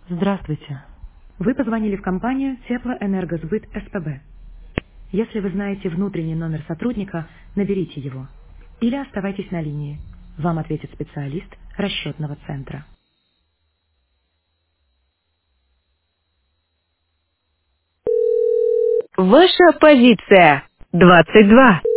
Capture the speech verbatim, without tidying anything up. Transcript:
Здравствуйте. Вы позвонили в компанию Теплоэнергосбыт СПБ. Если вы знаете внутренний номер сотрудника, наберите его. Или оставайтесь на линии. Вам ответит специалист расчетного центра. Ваша позиция. двадцать два.